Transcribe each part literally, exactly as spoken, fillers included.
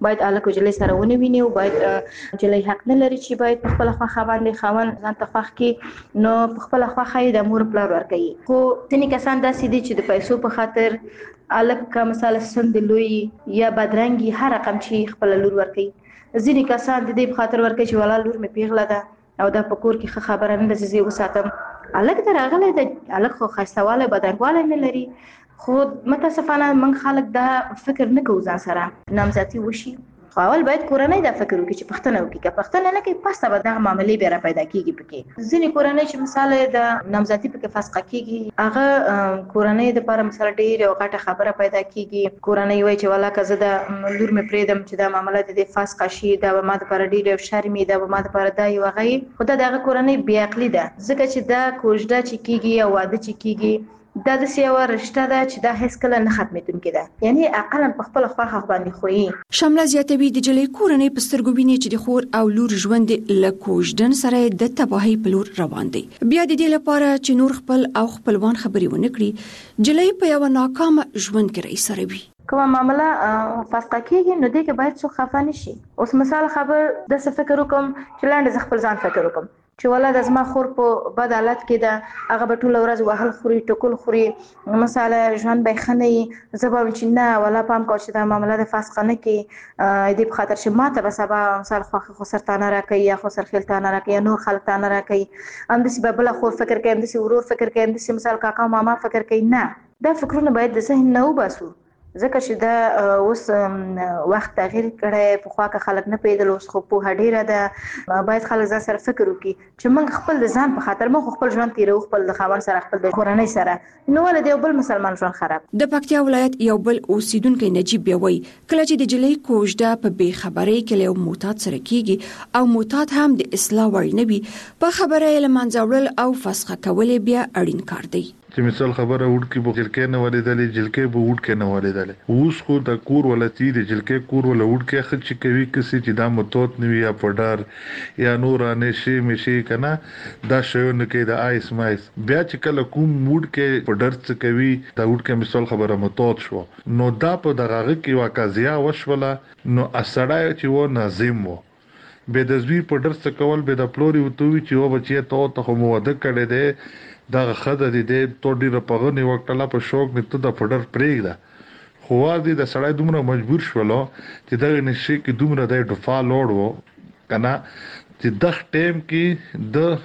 باید الک او جلې سره ونه ویني او باید جلې حق نه لري چې باید په خپل خوا باندې خاون ځان ته خوښ کی نو په خپل خوا خې د مور پلار ورکوي. خو ځینې کسان داسې دي چې د پیسو په خاطر الک کا مثلا سند لوی یا بدرنګي هر رقم چې خپل لور ورکوي. ځینې کسان د دې په خاطر ورکوي چې ولا لور مې پیغله ده او د پکور کې خبره نه ده چې وساتم. الک ته راغلی د الک خو خاصواله بدرنګواله نه لري. خو متاسفانه من خلک دا فکر نه کوي ځان سره نامزدي وشي. خو اول باید کورنۍ دا فکر وکړي چې پښتنه وکړي که پښتنه نه کوي پسته به دغه معاملې بیا را پیدا کیږي. پکې ځینې کورنۍ چې مثال د نامزدي پکې فسخه کیږي هغه کورنۍ د لپاره مثال ډېر یو غټه خبره پیدا کیږي. کورنۍ وایي چې ولا که زه د لور مې پرېږدم چې دا معامله د فسخه شي دا به ما دپاره ډېر یو شرمي دا به ما دپاره دا یو هغه خو دا د هغه کورنۍ بې عقلي ده ځکه چې دا کوژده چې کیږي او واده چې کیږي دا د سیاوه رشته ده چې دا هیڅ کله نه ختمېدونکې ده یعنی اقلا په خپل خواخ باندې خوې. شمله زیاتوي د جلې کورنۍ په سترګو ویني چې د خور او لور ژوند له کوژدن سره د تباهي په لور روان دی. بیا د دې لپاره چې نور خپل او خپلوان خبرې ونه کړي جلې په یو ناکام ژوند کې رئیسروي. کومه معامله فسخه کیږي نو دې کې باید څوک خفه نشي. اوس مثال خبر د څه فکر وکم چې لاندې ز خپل ځان فکر وکم چې ولا د زما خور په بد حالت کې ده هغه به ټول ورځ وهل خوري ټکول خوري مثلا ژوند به خنې زبا چې نه ولا پام کو چې دا معامله د فسخه نه کې دې په خاطر چې ماته به سبا مثال خو خو سرتانه راکې یا خو سرخیلتانه راکې یا نور خلک تانه راکې هم دې به بل خور فکر کوي هم دې ورور فکر کوي هم دې مثال کاکا ماما فکر کوي. نه دا فکرونه باید د ذهن نه وباسو ځکه چې دا اوس وخت تغییر کړی په خوا کې خلک نه پیدل اوس خو په ډیره ده باید خلک ځان سره فکر وکړي چې موږ خپل د ځان په خاطر موږ خپل ژوند تیرو خپل د خاوند سره خپل د کورنۍ سره نو ول د بل مسلمان ژوند خراب. د پکتیا ولایت یو بل اوسیدونکو نجیب بیوي کله چې د جلې کوژده په بې خبرۍ کې له معتاد سره کیږي او معتاد هم د اصلاح وړ نه وي په خبره یې لمنځه وړل او فسخه کول بیا اړین کار دی. چې مثال خبره وډ کې بو خلکې نه ولېدلې جلکې بو وډ کې نه ولېدلې اوس خو د کور ولتی د جلکې کور ول وډ کې خچ کوي کسي چې دا متوت نوي یا پډار یا نور نه شي مشي کنه دا شو نه کې د آیس مایس بیا چې کله کوم وډ کې پډر څه کوي دا وډ کې مثال خبره متوت شو نو دا په دغه کې واقعیا وشوله نو اسړای چې و ناظم وو به د زوی پډر څه کول به د پلوري وتوي چې و بچي ته ته مو وده کړي دي دا خدای دې ته ډیره پغنی وکړه په شوق نه ته د فډر پرېږده خو دې د سړی دومره مجبور شولو چې دا نشي کې دومره د ډفا لوړ وو کنه چې د ټیم کې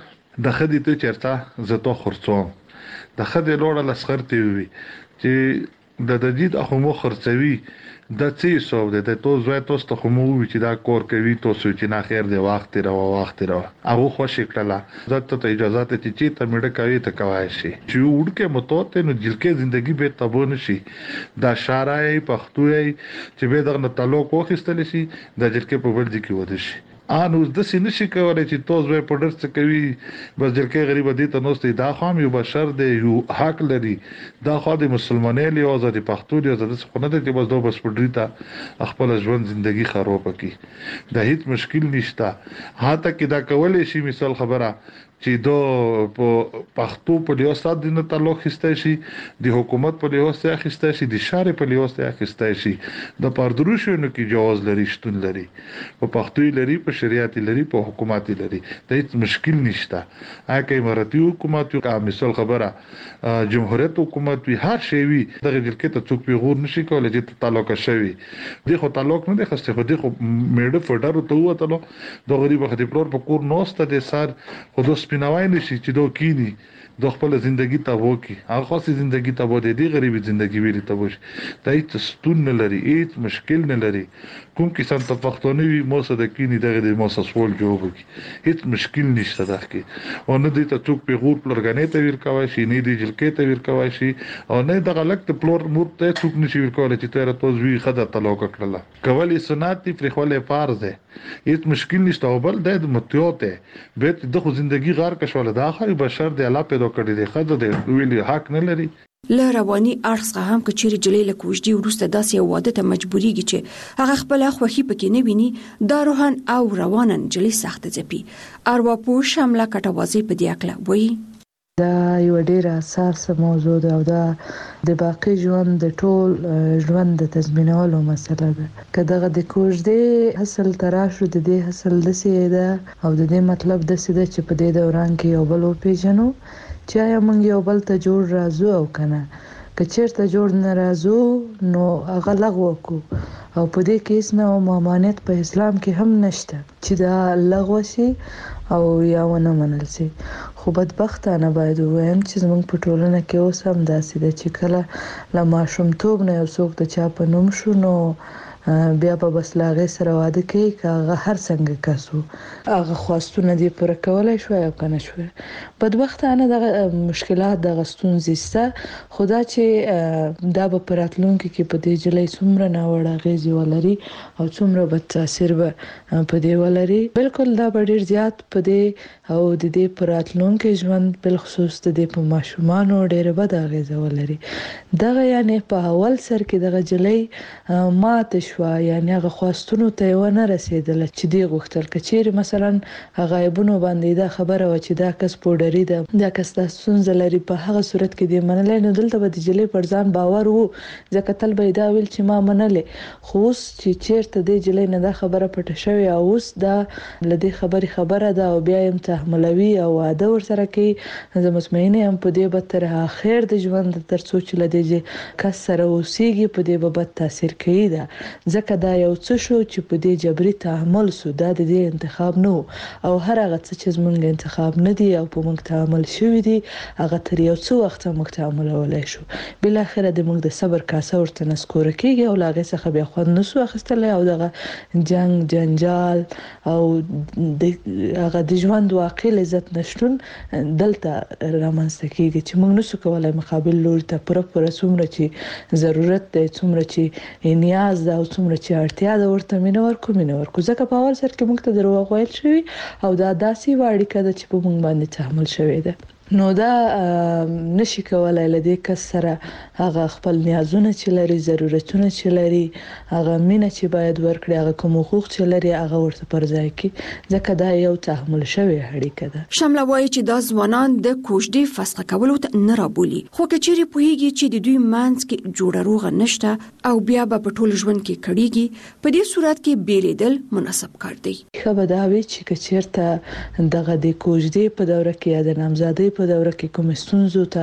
د د خدای ته چرته زته خرڅوم د خدای لوړ لسخرتي وي چې د دجید اخو مو خرڅوي د څه سو د تو زوی تاسو ته مو وی چې دا کور کوي تاسو چې نه خیر دی وخت را وخت را هغه خوشی کړه زته ته اجازه ته چې ته مړه کوي ته کوي شي چې وړکه متوته نو جلکه ژوندۍ به تبون شي دا شارای پښتوي چې به دغه تعلق وخستل شي د جلکه په ورځ کې ود شي ان اوس د سینې شي کولای چې توز به پډر څه کوي بس جلکه غریب دي ته نوستي دا خام یو بشر دی یو حق لري دا خو د مسلمانۍ له آزادي پښتو دی آزاد څخه نه دی بس دوه بس پډری ته خپل ژوند ژوندۍ خراب کی دا هیڅ مشکل نشته هاته کې دا کولای شي مثال خبره چې دو په پښتو په لیو سات دینه تعلق خسته شي د حکومت په لیو سره خسته شي د شارع په لیو سره خسته شي د پردروشونو کې جواز لري شتون لري په پښتو لري په شریعت لري په حکومت لري د هیڅ مشکل نشته هغه اماراتي حکومت او مثال خبره جمهوریت حکومت وی هر شی وی دغه دلکې ته څوک پیغور نشي کولای چې تعلق شوی د خو تعلق نه د خسته خو د خو میډه فډر ته وته د غریب خدي پلور په کور نوسته د سار خو سپیناوای نشي چې دوه کینی د خپل ژوندۍ ته وکی هغه خاصه ژوندۍ ته بده دی غریب ژوندۍ ویل ته وش ته هیڅ ستون نه لري هیڅ مشکل نه لري کوم کسان ته پښتوني وي مو صد کینی دغه د مو سسول جواب کی هیڅ مشکل نشته دغه او نه دي ته څوک پیغور پلرګنې ته ویل کوي شي نه دي جلکې ته ویل کوي شي او نه دغه لک ته پلور مور ته څوک نشي ویل کوي چې ته راته زوی خدای تعلق کړل کولی سنت دی پر خپل فرض ده هیڅ مشکل نشته او بل د متیوته به د خو ژوندۍ غار کښول د اخر بشر دی الله پیدا کړی دی خدای دی ویلي حق نه لري له رواني اړخ هم کچېری جلې له کوژدي ورسته داسې واده ته مجبوريږي چې هغه خپل خوخي پکې نه ویني دا روحان او روانن جلې سخت ځپي ارواپوه شمله کټوازي په دی اکله وایي دا یو ډیره حساسه موضوع ده او دا د باقی ژوند د ټول ژوند د تضمینولو مسله ده. که دغه د کوژدې حاصل تراشو د دې حاصل دسې ده او د دې مطلب دسې ده چې په دې دوران کې یو بل وپېژنو چې آیا موږ یو بل ته جوړ راځو او کنه. که چیرته جوړ نه راځو نو هغه لغوه کو او په دې کې هیڅ نه ممانعت په اسلام کې هم نشته چې دا لغوه شي او یا ونه منل شي. خو بدبختانه باید ووایم چې زموږ په ټولنه کې اوس هم داسې ده چې کله له ماشومتوب نه یو څوک د چا په نوم شو نو بیا په بس له هغې سره واده کوي که هغه هر څنګه کس و هغه خواستونه دې پوره کولی شوی او که نه شوی. بدبختانه دغه مشکلات دغه ستونزې شته خو دا چې دا به په راتلونکي کې په دې نجلۍ څومره ناوړه اغېزې ولري او څومره بد تاثیر به په دې ولري. بلکل دا به ډېر زیات په دې او د دې په راتلونکي ژوند بالخصوص د دې په ماشومانو ډېره بده اغېزه ولري. دغه یعنې په اول سر کې دغه نجلۍ ماته شوه یعنې هغه خواستونو ته یې ونه رسېدله چې دې غوښتل. که چیرې مثلا هغه عیبونو باندې دا خبره وه چې دا کس پوډري ده دا کس دا ستونزه لري په هغه صورت کې دې منلی نو دلته به د نجلۍ پر ځان باور و ځکه تل به یې دا ویل چې ما منلې. خو اوس چې چیرته دې نجلۍ نه دا خبره پټه شوې او اوس دا له دې خبرې خبره ده او بیا یې تحملوي او واده ورسره کوي زه مطمئنه یم په دې به تر اخر د ژوند تر څو چې له دې کس سره اوسېږي په دې به بد تاثیر کوي. ده ځکه دا یو څه شو چې په دې جبري تحمل سو دا د دې انتخاب نه او هر هغه څه چې زمونږ انتخاب نه دی او په موږ تعامل شوی دی هغه تر یو څه وخت موږ تعاملولای شو. بل اخره د موږ د صبر کاسه ورته نسکوره کیږي او لاغه څخه بیا خو نسو اخستلای او دغه جنگ جنجال او د هغه د ژوند واقع لذت نشټون دلته رامنځته کیږي چې موږ نسو کولای مقابل لور ته پوره پوره څومره چې ضرورت دی څومره چې نیاز ده او څومره چې اړتیا ده ورته مینه ورکو مینه ورکو ځکه په اول سر کې موږ ته دروغ ویل شوي او دا داسې واړیکه ده چې په موږ باندې تحمل شوی ده. نو دا نشي کولای له دې کس سره هغه خپل نیازونه چې لري ضرورتونه چې لري هغه مینه چې باید ورکړي هغه کوم حقوق چې لري هغه ورته پر ځای کړي ځکه دا یو تحمل شوی اړیکه ده. شمله وایي چې دا ځوانان د کوژدې فسخ کولو ته نه رابولي خو که چیرې پوهیږي چې د دوی منځ کې جوړه روغه نشته او بیا به په ټول ژوند کې کړيږي په دې صورت کې بیلیدل مناسب کار دی. خو به دا وی چې که چیرته دغه د کوژدې په دوره کې یا د نامزادۍ په دوره کې کوم ستونزو ته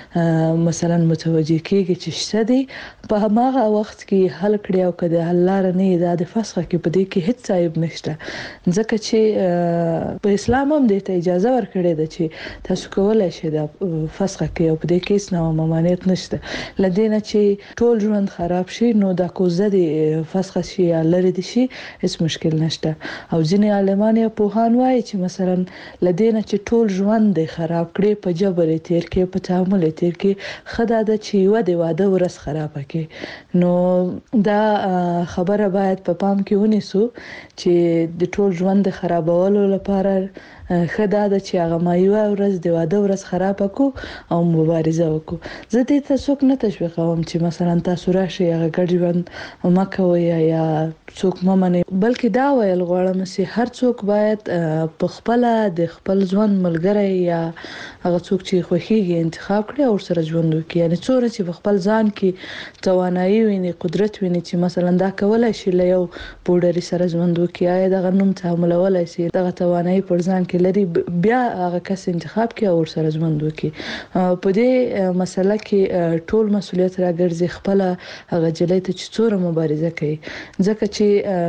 مثلا متوجه کېږي چې شته دي په هغه وخت کې حل کړي او کله حل لار نه دا د فسخ کې په دې کې هیڅ عیب نشته ځکه چې په اسلام هم دې ته اجازه ورکړې ده چې تاسو کولای شئ د فسخ کې او په دې کې هیڅ نه ممانعت نشته. لدینه چې ټول ژوند خراب شي نو دا کوزه د فسخ شي یا لری دي شي هیڅ مشکل نشته او ځینې عالمان یا پوهان وایي چې مثلا لدینه چې ټول ژوند خراب کړي په جبر تیر کې په تعامل تیر کې خدای د چې و د واده ورس خراب کړي. نو دا خبره باید په پام کې ونیسو چې د ټول ژوند خرابولو لپاره خدای د چې هغه مایو ورځ د واده ورځ خراب کو او مبارزه وکړو. زه دې ته څوک نه تشویقوم چې مثلا تاسو راشي هغه ګډ ژوند مکوي یا څوک ممنه بلکې دا ویل غواړم چې هر څوک باید په خپل د خپل ژوند ملګری یا هغه څوک چې خوښیږي انتخاب کړي او سره ژوند وکړي. یعنی څوره چې په خپل ځان کې توانایي ویني قدرت ویني چې مثلا دا کولای شي له یو پوډري سره ژوند وکړي یا دغه نوم تعاملولای شي دغه توانایي پر ځان کې لري بیا هغه کس انتخاب کړي او سره ژوند وکړي. په دې مسله کې ټول مسولیت راګرځي خپل هغه جلې ته چې څوره مبارزه کوي ځکه چې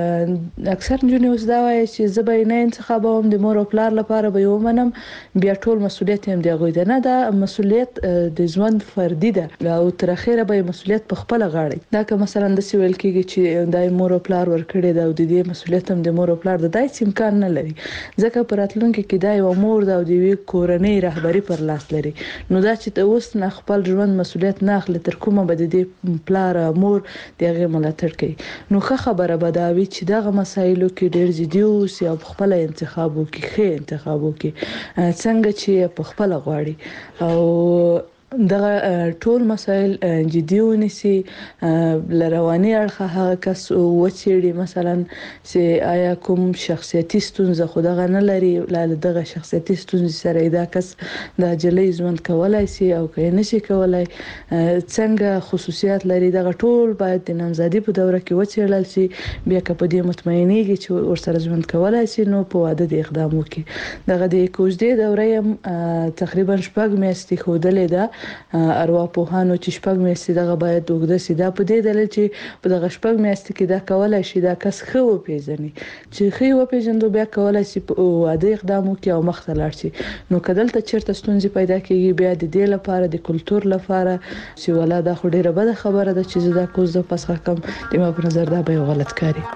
اکثر جنونی اوس دا وایي چې زه به نه انتخابوم د مور او پلار لپاره به یو منم بیا ټول مسولیت هم دی غوي نه دا مسولیت د ژوند فردي ده او تر اخره به مسولیت په خپل غاړه دا که مثلا د سویل کېږي چې دای مور او پلار ورکړي دا او د دې مسولیت هم د مور او پلار د دای امکان نه لري ځکه پراتلونکو کې دا یو مور دا او د وی کورنۍ رهبری پر لاس لري. نو دا چې اوس نه خپل ژوند مسولیت نه اخلي تر کومه به د پلار مور دغه ملاتړ کوي. نو ښه خبره به دا وي چې دغه مسایلو کې ډېر جدي اوسي او خپل انتخاب وکړي ښه انتخاب وکړي څنګه چې په خپل غواړي او دغه ټول مسایل جدي ونیسي، لرواني اړخه هغه کس وڅېړي مثلا چې آیا کوم شخصیتي ستونزه خو دغه نه لري، لاله دغه شخصیتي ستونزې سره دا کس د جلۍ ژوند کولای شي او که نشي کولای، څنګه خصوصیات لري، دغه ټول باید د نامزادي په دوره کې وڅېړل شي. بیا که په دې مطمئنېږي چې ورسره ژوند کولای شي نو په واده د اقدام وکړي. دغه د کوژدې دوره هم تقریبا شپږ میاشتې ښودلې ده ارواپوهانو چې شپږ میاشتې دغه باید اوږده شي. دا په دې دلیل چې په دغه شپږ میاشتې کې دا کولای شي دا کس ښه وپېژني، چې ښه وپېژندو بیا کولای شي په واده اقدام وکړي او مخ ته لاړ شي. نو که دلته چېرته ستونزې پیدا کېږي بیا د دې لپاره د کلتور لپاره چې ولا دا خو ډېره بده خبره ده چې زه دا کوژده فسخه کړم، د ما په نظر دا به یو غلط کاري.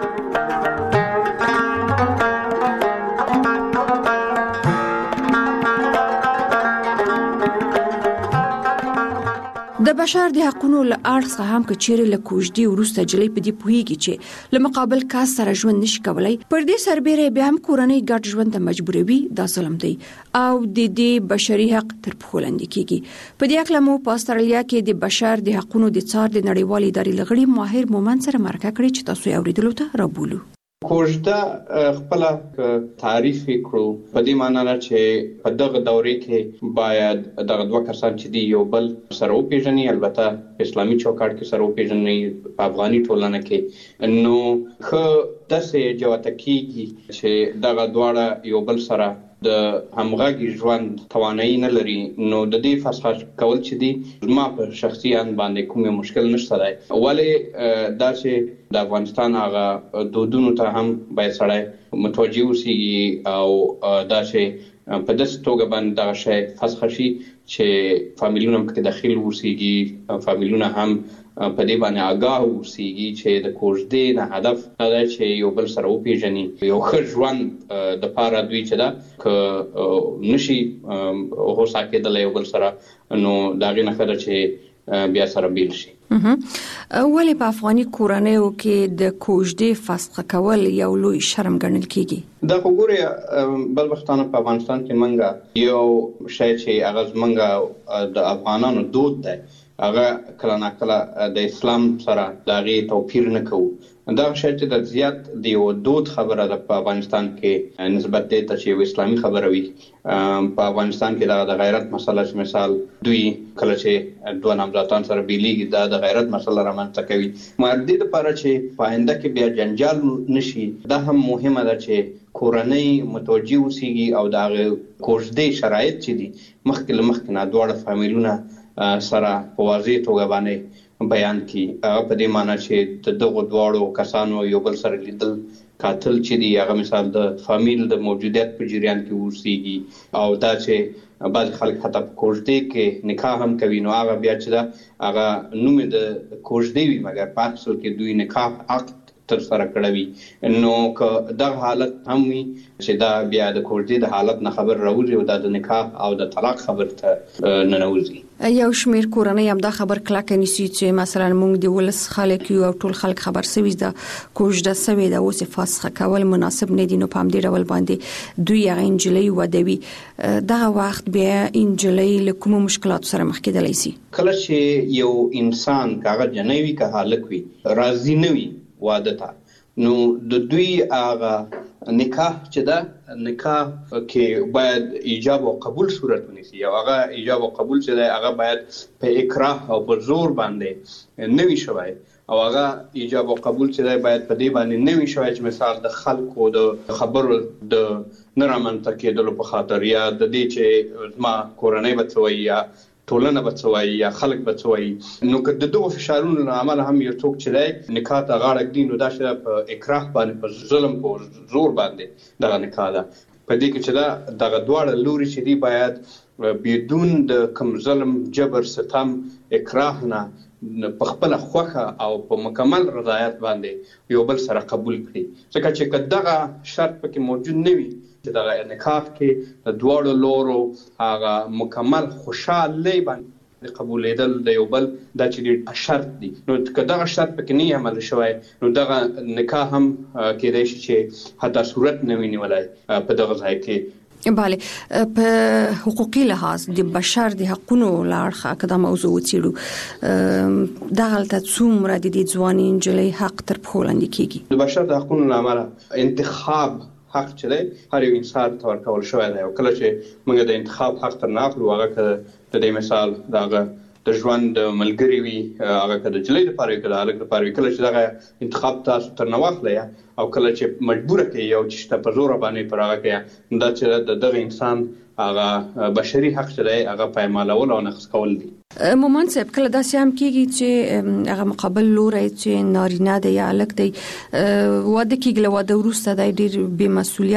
د بشر د حقوقو له اړخ څخه هم کچېره له کوژدې وروسته جلۍ په دې پوهیږي چې له مقابل کس سره ژوند نشي کولای، پر دې سربېره بیا هم کورنۍ ګډ ژوند ته مجبوروي. دا ظلم دی او د دې بشري حق تر پښو لاندې کیږي. په دې اړه مو په استرالیا کې د بشر د حقوقو د څار د نړیوال ادارې لغړي ماهر مومن سره مرکه کړې چې تاسو یې اوریدلو ته رابولو. کوژده خپل تعریف کړو په دې معنی نه چې په دغه دورې کې باید دغه دوه کسان چې دی یو بل سره وپېژني، البته اسلامي چوکاټ کې سره وپېژني، په افغاني ټولنه کې نو خو داسې جوته کېږي چې دغه دواړه یو بل سره د همغږي ژوند توانایي نه لري. نو د دې فسخه کول چې دی زما په شخصي ان باندې کوم مشکل نشته دی، ولې دا چې د افغانستان هغه دودونو ته هم باید سړی متوجه اوسي او دا چې په داسې توګه باندې دغه شی فسخه شي چې فامیلونه پکې داخل اوسيږي، فامیلونه هم په دې باندې آگاه اوسيږي چې د کوژدې نه هدف دا دی چې یو بل سره وپېژني، یو ښه ژوند د پاره دوی چې دا که نشي هوسا کېدلی یو بل سره نو د هغې نه ښه ده چې بیا سره بیل شي. ولې په افغاني کورنیو کې د کوژدې فسخه کول یو لوی شرم ګڼل کېږي؟ دا خو ګورې بل وختانه په افغانستان کې منګه یو شی چې هغه زمونږ د افغانانو دود دی، هغه کله ناکله د اسلام سره د هغې توپیر نه کوو. دغه شی چې د زیات د یو دود خبره ده په افغانستان کې نسبت دی ته چې یو اسلامي خبره وي. په افغانستان کې دا د غیرت مسله چې مثال دوی کله چې دوه نامزادان سره بیلیږي دا د غیرت مسله رامنځته کوي. مګر دې دپاره چې په آینده کې بیا جنجال نشي دا هم مهمه ده چې کورنۍ متوجه اوسیږي او د هغې کوژدې شرایط چې دي مخکې له مخکې نه دواړه فامیلونه سره په واضح توګه باندې بیان کی. هغه په دې معنی چې د دغو دواړو کسانو یو بل سره لیدل قاتل چې دی هغه مثال د فامیل د موجودیت په جریان کې اوسیږي او دا چې بعض خلک حتی په کوژدې کې نکاح هم کوي نو هغه بیا چې دا هغه نوم د کوژدې وي مګر په اصل کې دوی نکاح عقد تر سره کړوي. نو که دغه حالت هم وي چې دا بیا د کوژدې د حالت نه خبر راوځي او دا د نکاح او د طلاق خبر ته ننوځي. یو شمیر کورنۍ هم دا خبر کلک نیسي چې مثلا موږ د ولس خلک یو او ټول خلک خبر سوي دا کوژده سوي دا اوس فسخه کول مناسب نه دي، نو په همدې ډول باندې دوی هغه انجلۍ ودوي. دغه وخت بیا انجلۍ له کومو مشکلاتو سره مخ کېدلی شي؟ کله چې یو انسان کاغه جنۍ وي که هلک وي راضي نه وي واده ته نو د دوی هغه نکاح چې ده نکاح کې باید ایجاب او قبول صورت ونیسي او هغه ایجاب او قبول چې ده هغه باید په اکراه او په زور باندې نه وي شوی او هغه ایجاب او قبول چې ده باید په دې باندې نه وي شوی چې مثال د خلکو د خبرو د نه رامنځته کېدلو په خاطر یا د دې چې زما کورنۍ به څه وایي یا ټولنه به څه وایي یا خلک به څه وایي. نو که د دغو فشارونو له امله هم یو څوک چې دی نکاح ته غاړه ږدي نو دا چې په اکراه باندې په ظلم په زور باندې دغه نکاح ده. په دې کې چې دا دغه دواړه لوري چې دي باید بدون د کوم ظلم جبر ستم اکراه نه په خپله خوښه او په مکمل رضایت باندې یو بل سره قبول کړي. ځکه چې که دغه شرط پکې موجود نه وي چې دغه نکاح کې د دواړو لورو هغه مکمل خوشحالۍ باندې قبولېدل د یو بل دا چې شرط دی نو که دغه شرط پکې نه عمل شوی نو دغه نکاح هم کېدای شي چې حتی صورت نه وي نیولی په دغه ځای کې. bale په حقوقي لحاظ د بشر د حقوقو لارخه کدا موضوع وڅېړو دا غلطه څومره د دې ځواني انجلۍ حق تر پخولاندې کیږي د بشر د حقوقو لامل انتخاب حق چې دی هر یو انسان ته ورکول شوی دی او کله چې موږ د انتخاب حق تر ناخلو هغه که د دې مثال دغه د ژوند ملګری وي هغه که د جلۍ لپاره وي که د هلک لپاره وي کله چې دغه انتخاب تاسو تر نه واخلئ او کله چې مجبوره کوي او چې په زوره باندې پر هغه کوي دا چې د دغه انسان هغه بشري حق چې دی هغه پایمالول او نقض کول دي. مومن صاحب کله داسې هم کېږي چې هغه مقابل لوری چې نارینه دی یا هلک دی واده کېږي له واده وروسته دی ډېر بې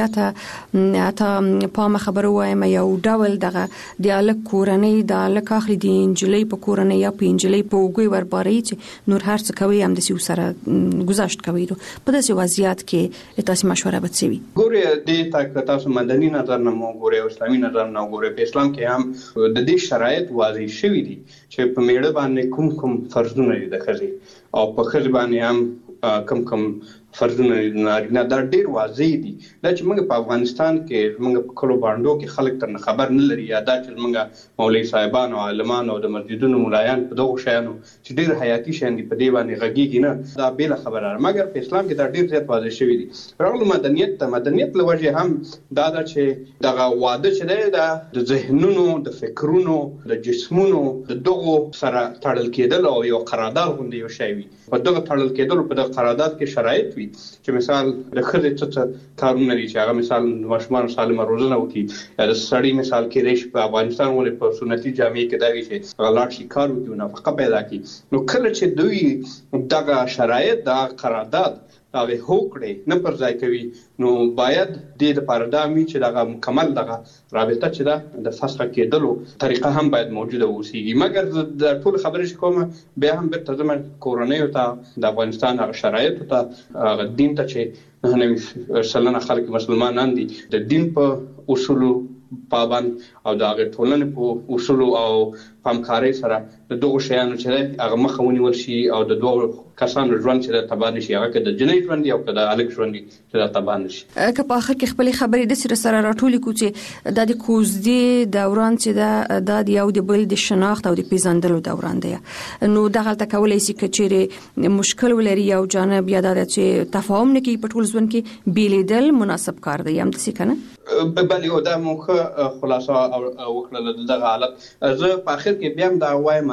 مسؤلیته حتی پامه خبره ووایم یو ډول دغه د هلک کورنۍ د هلک اخلي د نجلۍ په کورنۍ یا په نجلۍ په اوږې ورباروي چې نور هر څه کوي همداسې ورسره ګذشت کوي. په داسې وضعیت کې تاسې مشوره به څه وي؟ ګورئ دې ته که تاسو مدني نظر نه مو ګورئ او اسلامي نظر نه وګورئ په اسلام کې هم د دې شرایط واضح شوي دي چې په میړه باندې کوم کوم فرضونه دي د ښځې او په ښځې باندې هم کوم کوم فرضونه نارینه دا ډېر واضح دي. دا چې موږ په افغانستان کې موږ په کلو باندو کې خلک تر خبر نه لري یا دا چې موږ مولوي صاحبان او عالمان او د مسجدونو مولایان په دغو شیانو چې ډېر حیاتي شیان دي په دې باندې غږیږي نه دا بېله خبره ده مګر په اسلام کې دا ډېر زیات واضح شوي دي. راغلو مدنیت ته مدنیت له وجې هم دا ده چې دغه واده چې دی دا د ذهنونو د فکرونو د جسمونو د دغو سره تړل کېدل او یو قرارداد غوندې یو شی وي. په دغه تړل کېدلو په دغه قرارداد کې شرایط وي چې مثال د ښځې څه څه کارونه دي چې هغه مثال د ماشومانو سالمه روزنه وکړي یا د سړي مثال کېدای شي په افغانستان ولې په سنتي جامې کې دا وي چې هغه لاړ شي کار وکړي او نفقه پیدا کړي. نو کله چې دوی دغه شرایط د قرارداد هغه هوکړې نه پر ځای کوي نو باید دې لپاره دا وي چې دغه مکمل دغه رابطه چې ده د فسخ کېدلو طریقه هم باید موجوده اوسېږي. مګر د ټول خبرې چې کومه بیا هم بیرته ځم کورنیو ته د افغانستان هغه شرایطو ته هغه دین ته چې نهه نوي سلنه خلک مسلمانان دي د دین په اصولو پابند او د هغې ټولنې په اصولو او پامکارۍ سره د دغو شیانو چې دی هغه مخه ونیول شي او د دغو کسانو ژوند چې دی تباه نه شي هغه که د جنۍ ژوند او که د هلک ژوند چې دا تباه نه شي. که په آخر کې خپلې خبرې داسې سره راټولې کړو چې دا د کوزدې دوران چې ده دا د یو د بل د شناخت او د پیژندلو دوران دی نو دغلته کولی شي که چیرې مشکل ولري یو جانب یا دا چې تفاهم نه کوي په ټول ژوند کې بیلیدل مناسب کار دی همداسې که نه؟ بلې او دا مو ښه خلاصه وکړله د دغه حالت. زه په آخر کې بیا هم دا وایم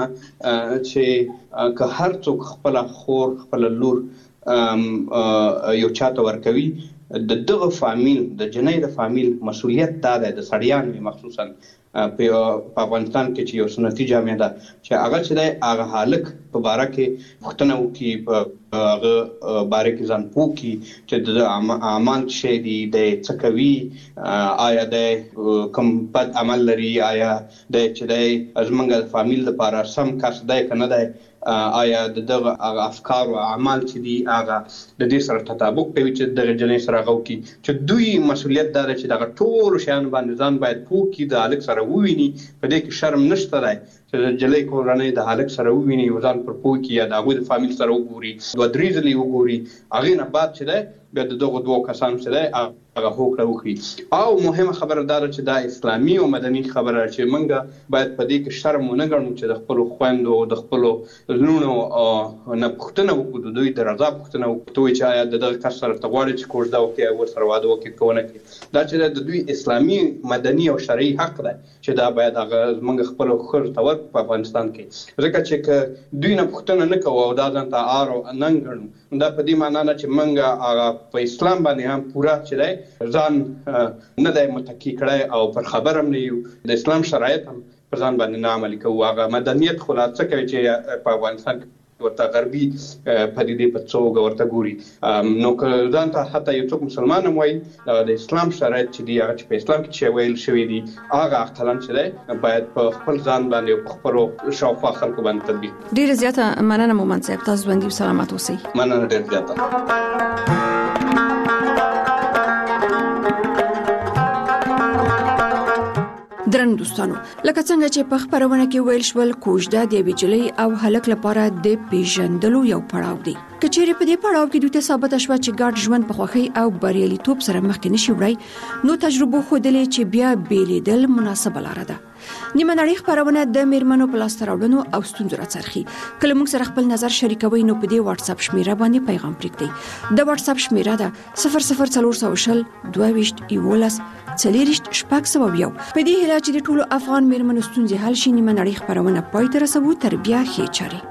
چې که هر څوک خپله خور خپله لور یو چاته ورکوي د دغه فامیل د جنۍ د فامیل مسؤلیت دا دی د سړیانو مخصوصا په افغانستان کې چې یو سنتي جامع ده چې هغه چې دی هغه هلک په باره کې پوښتنه وکړي په هغه باره کې ځان پوه کړي چې د اعمال څه شی دي دی څه کوي آیا دی کوم بد عمل لري آیا دی چې دی زموږ د فامیل لپاره سم کس دی که نه دی آیا د دغه هغه افکار او اعمال چې دي هغه د دې سره تطابق کوي چې دغه جنۍ سره هغه وکړي چې دوی مسؤلیت دا دی چې دغه ټولو شیانو باندې ځان باید پوه کړي د هلک سره وویني په دې کې شرم نشته دی چې د جلۍ کورنۍ د هلک سره وویني او ځان پر پوه کړي یا د هغوی د فامیل سره وګوري دوه درې ځلې وګوري هغې نه بعد چې دی بیا د دغو دوو کسانو چې دی هغه هوکړه وکړي. او مهمه خبره دا ده چې دا اسلامي او مدني خبره چې موږ باید په دې کې شرم ونه ګڼو چې د خپلو خویندو د خپلو لوڼو نه پوښتنه وکړو د دوی د رضا پوښتنه وکړو چې آیا د دغه کس سره ته غواړې چې کوژده وکړي او ورسره واده وکړي که ونه کړي. دا چې د دوی اسلامي مدني او شرعي حق دی چې دا باید هغه زموږ خپلو ښځو ته ورکړو په افغانستان کې ځکه چې که دوی نه پوښتنه نه کوو او دا ځان ته عار او ننګ ګڼو دا په دې معنا نه چې موږ هغه په اسلام باندې هم پوره چې دی ځان نه دی متکی کړی او پر خبر هم نه یو د اسلام شرایط هم پر ځان باندې نه عملي کوو. هغه مدنیت خو لا څه کوي چې په افغانستان کې ورته غربي پدیدې په څوګه ورته ګوري نو که ځان ته حتی یو څوک مسلمان هم وایي د اسلام شرایط چې دي هغه چې په اسلام کې چې ویل شوي دي هغه عقلاً چې دی باید په خپل ځان باندې او په خپلو شاوخوا خلکو باندې تطبیق. ډېره زیاته مننه مومن صاحب تاسو ژوندي او سلامت اوسئ. مننه ډېره زیاته. درنو دوستانو لکه څنګه چې په خبرونه کې ویل شول کوژده د یوې جلۍ او هلک لپاره د پیژندلو یو پړاو دی کچېرې په دې پړاو کې دوی ته ثابت شوه چې ګډ ژوند په خوښۍ او بریالیتوب سره مخکې نشي وړای، نو تجربه ښودلې چې بیا بیلیدل مناسبه لاره ده. نیمه نړۍ خبرونه د میرمنو په لاسته راوړنو او ستونزو راڅرخي. کله موږ سره خپل نظر شریکوي نو په دې واتس اپ شمیره باندې پیغام پرېږدئ. د واتس اپ شمیره ده صفر صفر څلور سوه شل دوه ویشت یولس څلېرویشت شپږ سوه یو. په دې هیله چې د ټولو افغان میرمنو ستونزې حل شي، نیمه نړۍ خبرونه پای ته رسوو. تر بیا ښې چارې.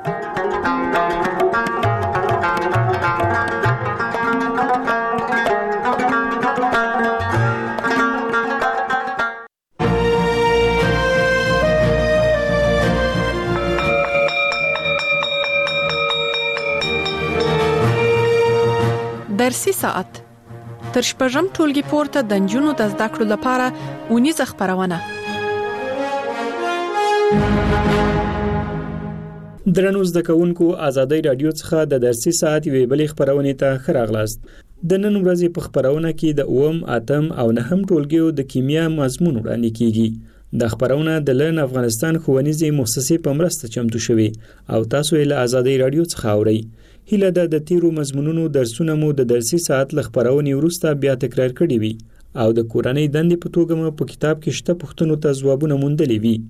درسي ساعت تر شپږم ټولګي پورته د نجونو د زده کړو لپاره اونیزه خبرونه. درنو زده کوونکو، ازادي رادیو څخه د درسي ساعت وی بلې خبرونه ته خراغلاست. د نن ورځې په خبرونه کې د اوم، اتم او نهم ټولګیو د کیمیا مضمون وړاندې کیږي. د خبرونه د لن افغانستان ښوونیزې مؤسسې په مرسته چمتو شوی او تاسو یې له ازادي رادیو څخه اورئ. هیله ده د تیرو مضمونونو درسونه مو د درسي ساعت له خبرونې وروسته بیا تکرار کړي وي او د کورنۍ دندې په توګه مو په کتاب کې شته پوښتنو ته ځوابونه موندلي وي.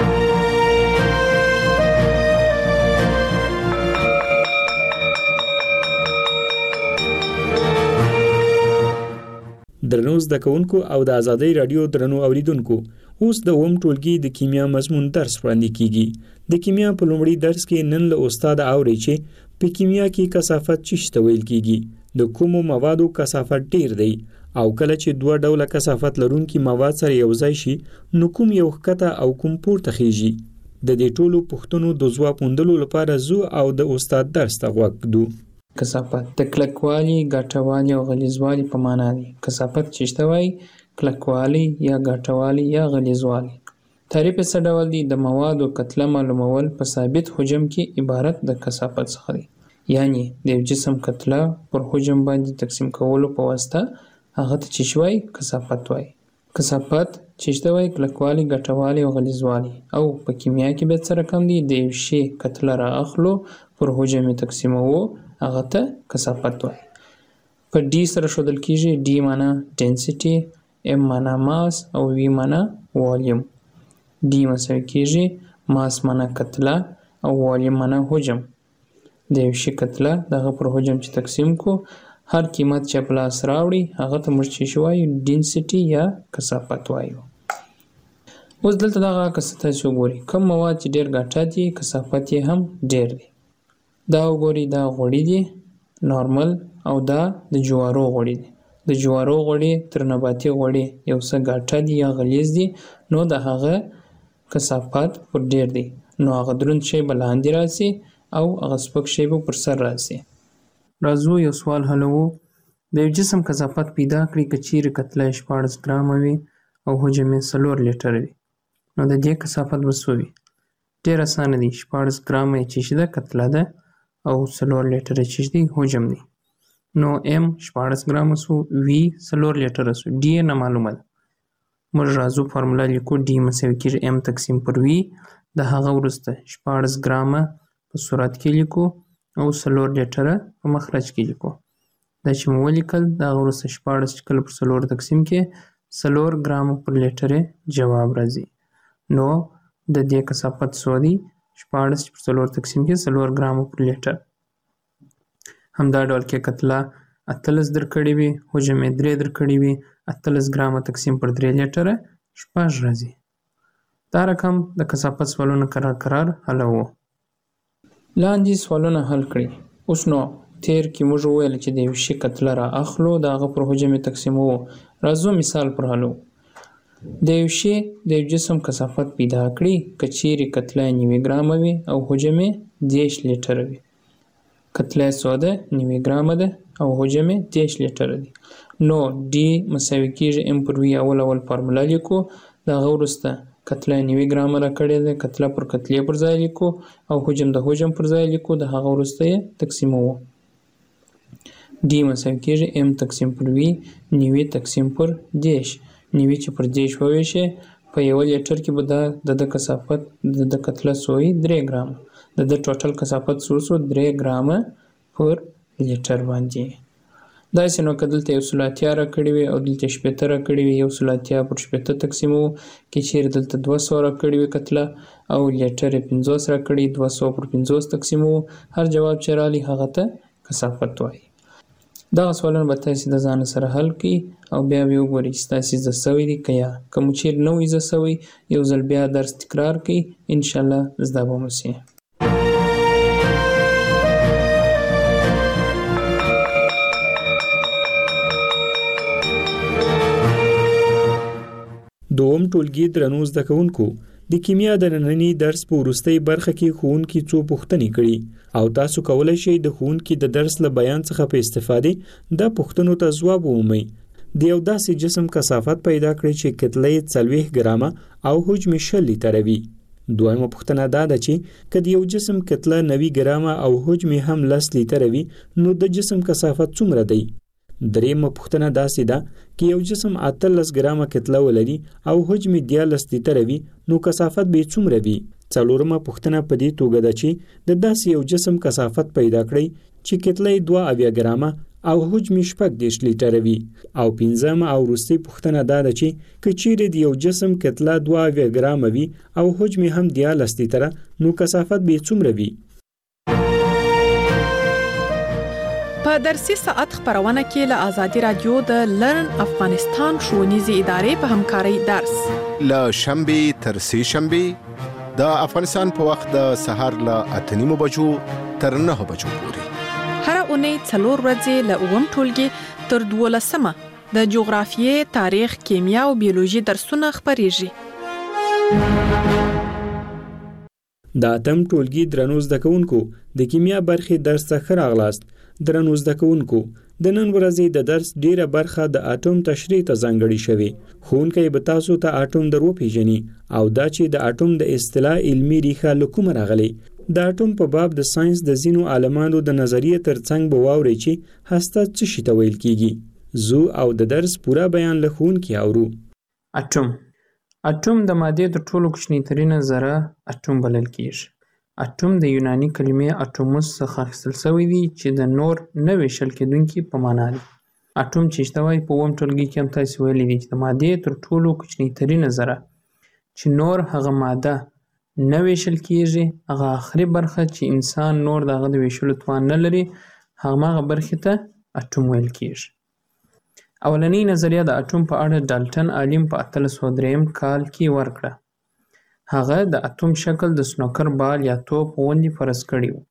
درنو زده کوونکو او د ازادي رادیو درنو اوریدونکو، اوس د اوم ټولګي د کیمیا مضمون درس وړاندې کیږي. د کیمیا په لومړي درس کې نن له استاد اوري چې په کیمیا کې کثافت څه ویل کیږي، د کومو موادو کثافت ډیر دی او کله چې دوه ډوله کثافت لرونکي مواد سره یو ځای شي نو کوم یو ښکته او کوم پورته خیږي. د دې ټولو پوښتنو د ځواب موندلو لپاره زو او د استاد درس ته غوږ ږدو. کثافت د کلکوالي، ګټوالي او غلیظوالي په معنا دی. کثافت څه وایي؟ کلکوالي یا ګټوالي یا غلیظوالي. تعریف یې څه ډول دی؟ د موادو کتله معلومول په ثابت حجم کې عبارت د کثافت څخه دی. یعنی د یو جسم کتله پر حجم باندې تقسیم کولو په واسطه هغه ته څه وایي؟ کثافت وایي. کثافت څه وایي؟ کلکوالي، ګټوالي او غلیظوالي. او په کیمیا کې به څه رقم دی؟ د یو شی کتله را اخلو پر حجم تقسیموو هغه ته کثافت وایي. په ډي سره ښودل کیږي. ډي معنا ډینسټي، ام معنا ماس او وی معنا والیوم. ډي مساوي کیږي ماس معنا کتله او والیوم معنا حجم. د یو شي کتله دغه پر حجم چې تقسیم کو هر قیمت چې په لاس راوړي هغه ته موږ چې وایو ډینسټي یا کثافت وایو. اوس دلته دغه کثافت چې وګورئ، کوم مواد چې ډیر ګټه دي کثافت یې هم ډیر دی. دا وګورئ، دا غوړي دي نارمل او دا د جوارو غوړي دي. د جوارو غوړي تر نباتي غوړي یو څه ګټه دي یا غلیظ دي، نو د هغه کثافت پر ډیر دی. نو هغه دروند شی به لاندې راسي او هغه سپک شی به پر سر راسي. راځو یو سوال حلوو. د یو جسم کثافت پیدا کړئ که چیرې کتله شپاړس ګرامه وي او حجم یې څلور لیټره وي، نو د دې کثافت به څه وي؟ ډېر اسانه دی. شپاړس ګرامه یې چې ده کتله ده او څلور لیټره چې دی حجم دی. نو ام شپاړس ګرامه سو، وی څلور لیټره سو، ډي یې نه معلومه ده. موږ راځو فارموله لیکو. ډي مساوي کېږي ام تقسیم پر وی. د هغه وروسته شپاړس ګرامه په صورت کې لیکو او څلور لیټره په مخرج کې لیکو. دا چې مو ولیکل د هغه وروسته شپاړس چې کله پر څلور تقسیم کې څلور ګرامه پر لیټره جواب راځي. نو د دې کثافت څو دی؟ شپاړس چې پر څلور تقسیم کې څلور ګرامه پر لیټر. همدا ډول کې کتله اتلس درکړې وي، حجم یې درې درکړې وي، اتلس ګرامه تقسیم پر درې لیټره شپږ راځي. دا رقم د کثافت سوالونه قرار قرار حلوو. لاندې سوالونه حل کړئ. اوس نو تیر کې موږ وویل چې د یو شي کتله را اخلو د هغه پر حجم یې تقسیموو. راځو مثال پر حلو. د یو شي د یو جسم کثافت پیدا کړئ که چیرې کتله یې نوي ګرامه وي او حجم یې دېرش لیټره وي. کتله یې څو ده؟ نوي ګرامه ده او حجم یې دېرش لیټره دی. نو ډي مساوي کېږي ام پر وي. اول اول فارموله لیکو. د هغه وروسته کتله یې نوي ګرامه را کړې ده، کتله پر کتلې پر ځای لیکو او حجم د حجم پر ځای لیکو. د هغه وروسته یې تقسیموو. ډي مساوي کېږي ام تقسیم پر وي نوي تقسیم پر دېرش. نوي چې پر دېرش وویشې په یوه لیټر کې به دا د د کثافت د د کتله څو وي؟ درې ګرامه. د د ټوټل کثافت څو څو؟ درې ګرامه پر لیټر باندې. داسې نو که دلته یو سل اتیا راکړې وي او دلته شپېته راکړې وي، یو سل اتیا پر شپېته تقسیموو. که چیرې دلته دوه سوه راکړې وي کتله او لیټر یې پنځوس راکړي، دوه سوه پر پنځوس تقسیموو. هر جواب چې رالي هغه ته کثافت وایي. دغه سوالونه به تاسې د ځان سره حل کړئ او بیا به وګورئ چې تاسې زده سوي دي که یا. که مو چیرې نه وي زده سوی، یو ځل بیا درس تکرار کړئ، انشاءالله زده به مو سي. دوم ټولګي درنو زده کوونکو، د کیمیا د ننني درس په وروستۍ برخه کې ښوونکي څو پوښتنې کړي او تاسو کولی شئ د ښوونکي د درس له بیان څخه په استفادې دا پوښتنو ته ځواب ومومئ. د یو داسې جسم کثافت پیدا کړئ چې کتله یې څلوېښت ګرامه او حجم یې شل لیټره وي. دویمه پوښتنه دا ده چې که د یو جسم کتله نوي ګرامه او حجم یې هم لس لیټره وي نو د جسم کثافت څومره دی؟ دریمه پوښتنه داسې ده که یو جسم اتلس ګرامه کتله ولري او حجم یې دیارلس لیټره وي نو کثافت به یې څومره وي؟ څلورمه پوښتنه په دې توګه ده چې د داسې یو جسم کثافت پیدا کړئ چې کتله یې دوه اویا ګرامه او حجم یې شپږ دېرش لیټره وي. او پنځمه او وروستۍ پوښتنه دا ده چې که چیرې د یو جسم کتله دوه اویا ګرامه وي او حجم یې هم دیارلس لیټره نو کثافت به یې څومره وي؟ په درسي ساعت خبرونه کې له آزادي رادیو د لرن افغانستان ښوونیزې ادارې په همکارۍ درس له شنبې تر سې شنبې د افغانستان په وخت د سهار له اته نیمو بجو تر نهه بجو پورې. هره اونۍ څلور ورځې له اووم ټولګي تر دولسمه د جغرافیې، تاریخ، کیمیا او بیولوژي درسونه خپریږي. د اتم ټولګي درنو زده کوونکو، د کیمیا برخې درس ته ښه راغلاست. درنو زده کوونکو، د نن ورځې د درس ډیره برخه د اټوم تشریح ته ځانګړې شوې. ښوونکی به تاسو ته اټوم در وپیژني او دا چې د اټوم د اصطلاح علمي ریښه له کومه راغلې. د اټوم په باب د ساينس د ځینو عالمانو د نظریې ترڅنګ به واورئ چې هسته څه شي ته ویل کیږي. زو او د درس پوره بیان له ښوونکي اورو. اټوم اټوم د مادې تر ټولو کوچنی ترینه ذره اټوم بلل کیږي. اټوم د یوناني کلمې اټوموس څخه اخیستل شوی دی چې د نور نه ویشل کېدونکي په معنا دی. اټوم چې شته وایي په اووم ټولګي کې هم تاسې ویلي دي چې د مادې تر ټولو کوچنی ترینه ذره چې نور هغه ماده نه ویشل کیږي، هغه آخري برخه چې انسان نور د هغه د ویشلو توان نه لري، هماغه برخې ته اټوم ویل کیږي. اولنۍ نظریه د اټوم په اړه ډالټن عالم په اتلس سوه درېیم کال کې ورکړه. هغه د اټوم شکل د سنوکر بال یا توپ غوندې فرض کړی و.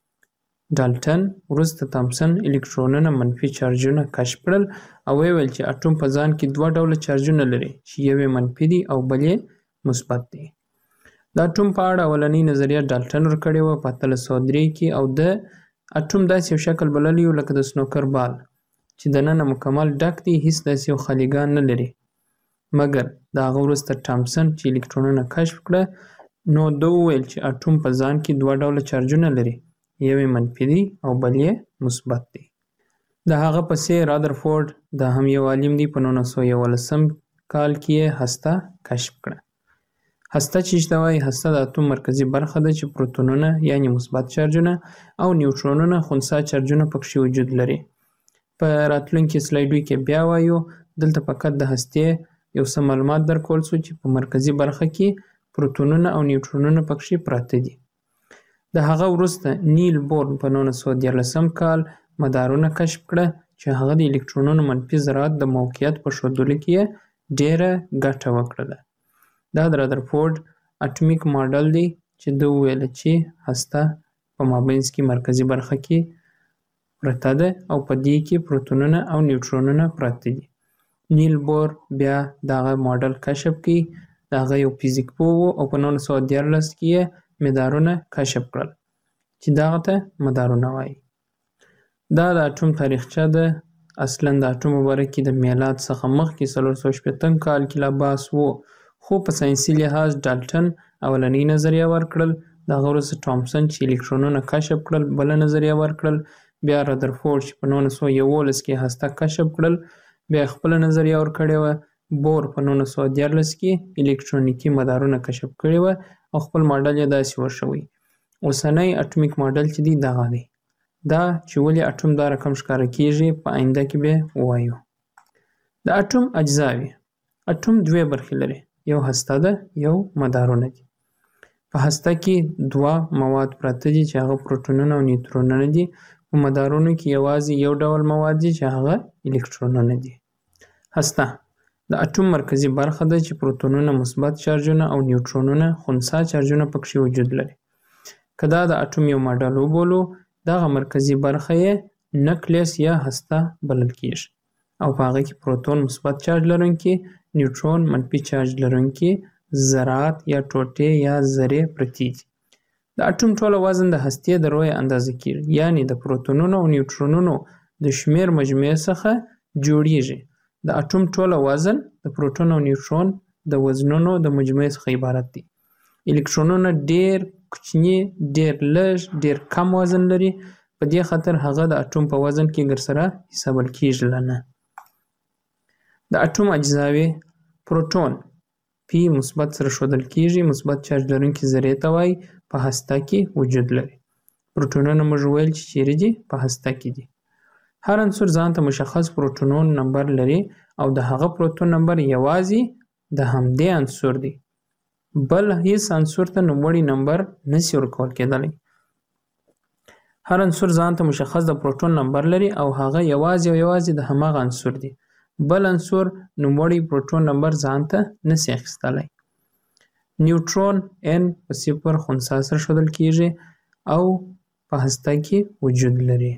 ډالټن وروسته تامسن الکترونونه منفي چارجونه کشف کړل او ویل چې اټوم په ځان کې دوه ډوله چارجونه لري چې یو یې منفي دی او بل یې مثبت دی. د اټوم په اړه اولنۍ نظریه ډالټن ورکړې وه په اتلس سوه درې کې او د اټوم داسې یو شکل بللی و لکه د سنوکر بال چې دننه مکمل ډک دی، هیڅ داسې یو خالیګان نه لري. مګر د هغه وروسته تامسن چې الکترونونه کشف کړه نو ده وویل چې اټوم په ځان کې دوه ډوله چارجونه لري، یو یې منفي دی او بل یې مثبت دی. د هغه پسې رادرفورد دا هم یو عالم دی په نولس سوه یولسم کال کې یې هسته کشف کړه. هسته چې شته وایي هسته د اټوم مرکزي برخه ده چې پروتونونه یعنی مثبت چارجونه او نیوټرونونه خنثی چارجونه پکښې وجود لري. په راتلونکي سلایډو کې بیا وایو. دلته فقط د هستې یو څه معلومات درکول شو چې په مرکزي برخه کې پروتونونه او نیوټرونونه پکښې پراته دي. د هغه وروسته نیل بورن په نولس سوه دیارلسم کال مدارونه کشف کړه چې هغه د الکترونونو منفي ذرات د موقعیت په ښودلو کې یې ډېره ګټه وکړله. دا د رادرفورد اټومیک ماډل دی چې ده وویله چې هسته په مابینځ کې مرکزي برخه کې پرته ده او په دې کې پروتونونه او نیوټرونونه پراته دي. نیل بور بیا دغه ماډل کشف کړي. د هغه یو فزیک پوه و او په نولس سوه دیارلس کې یې مدارونه کشف کړل چې دغه ته مدارونه وایي. دا د اټوم تاریخچه ده. اصلا د اټوم په باره کې د میلاد څخه مخکې څلور سوه شپېتم کال کې لا بحث و، خو په ساینسي لحاظ ډالټن اولنۍ نظریه ورکړل. د هغه وروسته ټامسن چې الکترونونه کشف کړل بله نظریه ورکړل. بیا رادرفورد چې په نولس سوه یولس کې هسته کشف کړل بیا خپله نظریه ورکړې وه. بور په نولس سوه دیارلس کې الکترونیکي مدارونه کشف کړي وه او خپل ماډل یې داسې ورشوی. اوسنی اټومیک ماډل چې دی دغه دی. دا چې ولې اټوم دا رقم ښکاره کیږي په آینده کې به ووایو. د اټوم اجزاوې. اټوم دوه برخې لري، یو هسته ده، یو مدارونه دي. په هسته کې دوه مواد پراته دي چې هغه پروټونونه او نیوترونونه دي. په مدارونو کې یوازې یو ډول مواد دي چې هغه الکترونونه دي. هسته د اټوم مرکزی برخه ده چې پروټونونه مثبت چارجونه او نیوترونونه خنثی چارجونه پکې وجود لري. که دا د اټوم یو ماډل وبولو، دغه مرکزی برخه یې نکلیس یا هسته بلل کیږي او په هغه کې پروټون مثبت چارج لرونکي، نیوترون منفي چارج لرونکي ذرات یا ټوټې یا ذرې پرتې دي. د اټوم ټوله وزن د هستې د رویې اندازه کیږي، یعنی د پروټونونو او نیوترونونو د شمیر مجموعې څخه جوړیږي. د اټوم ټوله وزن د پروټون او نیوترون د وزنونو د مجموعې څخه عبارت دی. الکترونونه ډیر کوچني، ډیر لږ، ډیر کم وزن لري. په دې خاطر هغه د اټوم په وزن کې ګرسره حسابل کیږي نه. د اټوم اجزاوې. پروټون پی مثبت سره ښودل کیږي، مثبت چارج لرونکي ذرې ته وایي، په هسته کې وجود لري. پروټونونه موږ ویل چې چیرې دي؟ په هسته کې دي. هر عنصر ځان ته مشخص پروټونون نمبر لري او د هغه پروټون نمبر یوازې د همدې عنصر دی، بل هیڅ عنصر ته نوموړی نمبر نشي ورکول کېدلی. هر عنصر ځان ته مشخص د پروټون نمبر لري او هغه یوازې او یوازې د هماغه عنصر دی، بل عنصر نوموړی پروټون نمبر ځان ته نشي اخیستلی. نیوترون ان په صفر خنثی سره ښودل کیږي او په هسته کې وجود لري.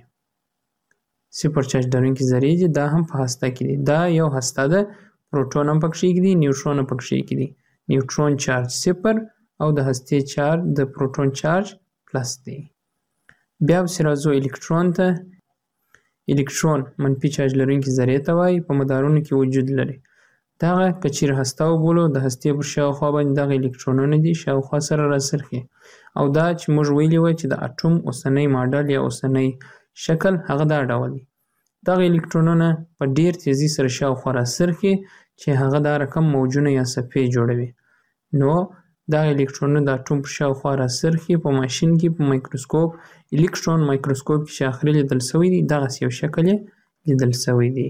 صفر چارج لرونکي ذرې دي، دا هم په هسته کې دي. دا یو هسته ده، پروټون هم پکې دي، نیوترون هم پکې دي. نیوترون چارج صفر او د هستې چارج د پروټون چارج پلس دی. بیا پسې راځو الکترون ته. الکترون منفي چارج لرونکي ذرې ته وایي، په مدارونو کې وجود لري. دغه که چیرې هسته وبولو، د هستې پر شاوخوا باندې دغه الکترونونه دي شاوخوا سره راڅرخي او دا چې موږ ویلي وای چې د اټوم اوسنی ماډل یا اوسنی شکل هغه دا ډول دی. دغه الکترونونه په ډیر تیزی سره شاوخوا راڅرخي چې هغه دا رقم موجونه یا صفحې جوړوي. نو دغه الکترونونه د اټوم پر شاوخوا راڅرخي. په ماشین کې په مایکروسکوپ، الکترون مایکروسکوپ کې چې اخري لیدل شوی دی، دغسې یو شکل یې لیدل شوی دی.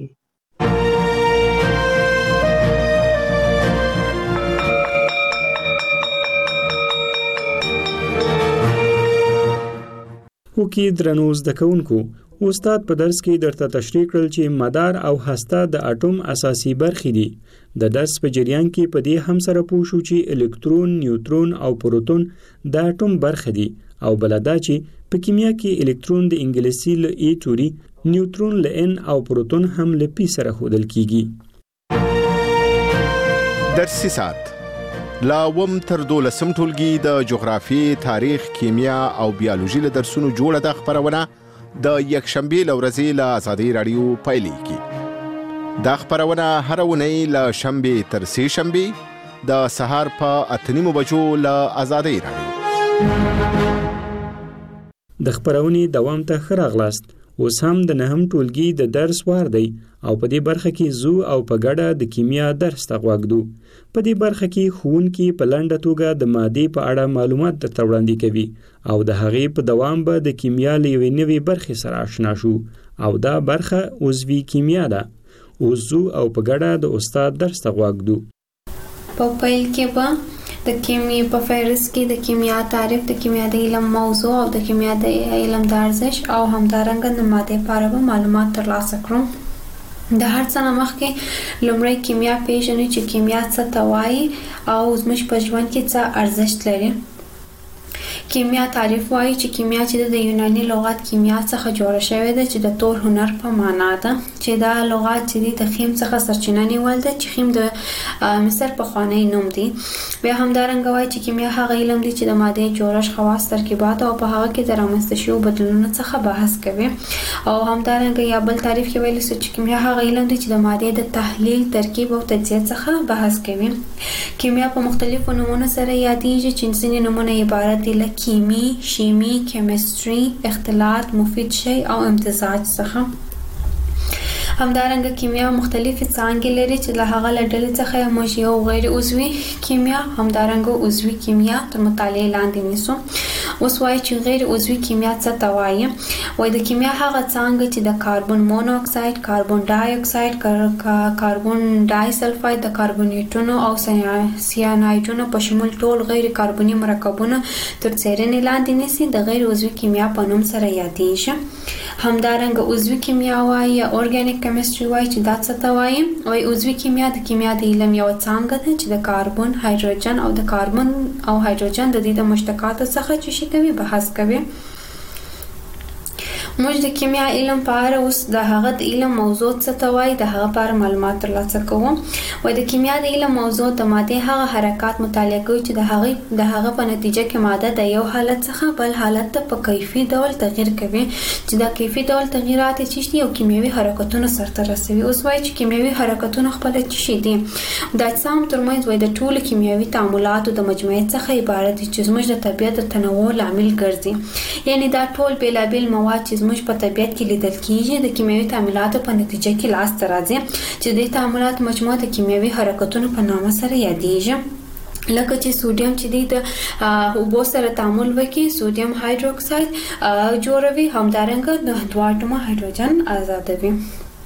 وکي درنو زده کوونکو، استاد په درس کې درته تشریح کړل چې مدار او هسته د اټوم اساسي برخې دي. د درس په جریان کې په دې هم سره پوه شو چې الکترون، نیوترون او پروټون د اټوم برخې دي او بل دا چې په کیمیا کې الکترون د انګلیسي له ای توري، نیوترون له ان او پروټون هم له پی سره ښودل کیږي. درسي ساعت لا وم تر دولسم ټولګي د جغرافي، تاریخ، کیمیا او بیولوژي له درسونو جوړه د خبرونه د یکشنبه لورځي له آزادۍ رادیو پایلیږي. دا خبرونه هر ونی له شنبه تر سه شنبه د سهار په اتنیمو بجو له آزادۍ رادیو. د خبرونې دوام ته ښه راغلاست. اوس هم د نهم ټولګي د درس وار دی او په دې برخه کې زو او په ګډه د کیمیا درس ته غوږدو. په دې برخه کې ښوونکي په لنډه توګه د مادې په اړه معلومات درته وړاندې کوي او د هغې په دوام به د کیمیا له یوې نوې برخې سره آشنا شو او دا برخه عضوي کیمیا ده. اوس زو او په ګډه د استاد درس ته غوږدو. په پیل کې به د کیمیا په فهرست کې د کیمیا تعریف، د کیمیا د علم موضوع او د کیمیا د علم د ارزښت او همدارنګه د مادې په اړه معلومات ترلاسه کړو. د هر څه نه مخکې لومړی کیمیا پیژنو چې کیمیا څه ته وایي او زموږ په ژوند کې څه ارزښت لري. کیمیا تعریف وایي چې کیمیا چې د یوناني لغت کیمیا څخه جوړه شوې ده چې د تور هنر په معنا ده، چې دا لغت چې د خیم څخه سرچینه نیول ده چې خیم د مصر پخوانی نوم دی. بیا همدارنګه وایي چې کیمیا هغه علم دی چې د مادې جوړښت، خواص، ترکیبات او په هغه کې د رامنځته شویو بدلونونو څخه بحث کوي. او همدارنګه یا بل تعریف کې ویل شوی چې کیمیا هغه علم دی چې د مادې د تحلیل، ترکیب او تجزیه څخه بحث کوي. کیمیا په مختلفو نومونو سره یادېږي چې ځینې نومونه عبارت دي له کیمی، شیمی، کیمستري، اختلاط، مفید شی او امتزاج څخه. همدارنګه کیمیا مختلفې څانګې لري چې له هغه له ډلې څخه موږ یو غیر عضوي کیمیا، همدارنګه عضوي کیمیا تر مطالعې لاندې نیسو. اوس وایي چې غیر عضوي کیمیا څه ته وایي. وایي د کیمیا هغه څانګه چې د کاربن مونوکساید، کاربن ډای اکساید، کاربن ډای سلفاید، د کاربونیټونو او سیانایډونو په شمول ټول غیر کاربني مرکبونه تر څیړنې لاندې نیسي، د غیر عضوي کیمیا په نوم سره یادېږي. همدارنګه عضوي کیمیا وایي یا اورګانیک کیمستري وایي چې دا څه ته وایي. وایي عضوي کیمیا د کیمیا د علم یو څانګه ده چې د کاربن، هایدروجن او د کاربن او هایدروجن د دې د مشتقاتو څخه چې شي کوي بحث کوي. موږ د کیمیا علم په اړه اوس د هغه د علم موضوع څه ته وایي د هغه په اړه معلومات ترلاسه کوو. وایي د کیمیا د علم موضوع د مادې هغه حرکات مطالعه کوي چې د هغه د هغه په نتیجه کې ماده د یو حالت څخه بل حالت ته په کیفي ډول تغیر کوي چې دا کیفي ډول تغیرات چې دي او کیمیاوي حرکتونه سرته رسوي. اوس وایي چې کیمیاوي حرکتونه خپل څه دي. د اجسام ترمنځ وایي د ټولو کیمیاوي تعاملاتو د مجموعې څخه عبارت دي چې زموږ د طبیعت د تنوع لامل ګرځي. یعنی دا ټول بیلابیل مواد چې زموږ په طبیعت کې لیدل کیږي د کیمیاوي تعاملاتو په نتیجه کې لاس ته راځي چې د تعاملات مجموعه د کیمیاوي حرکتونو په نامه سره یادېږي. لکه چې سوډیم چې د اوبو سره تعامل وکړي سوډیم هایدروکساید جوړوي، همدارنګه د دوه اټومه هایدروجن آزادوي.